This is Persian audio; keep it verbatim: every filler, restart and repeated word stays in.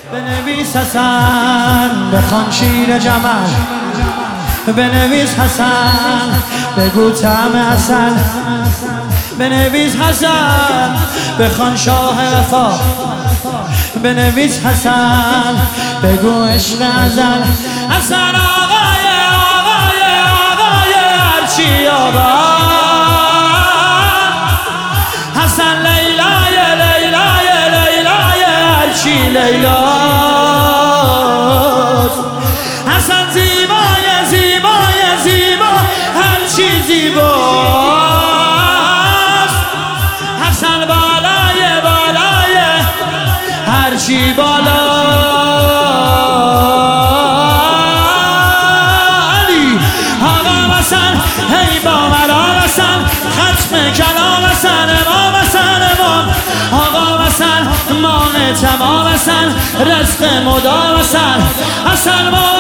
بنویس حسن بخوان شیر جمل، بنویس حسن بگو طعم عسل، بنویس حسن بخوان شاه وفا، بنویس حسن بگو عشق ازل. حسن آقای آقای آقای هرچی آباد، حسن لیلای لیلای لیلای هرچی لیلاست، حسن زیبای زیبای زیبا هرچی زیباست، حسن بالای بالای هرچی بالا. علی آقا حسن هی با مرام حسن، ختم کلام حسن امام حسن امام آقا حسن مام تمام حسن رزق مدام حسن حسن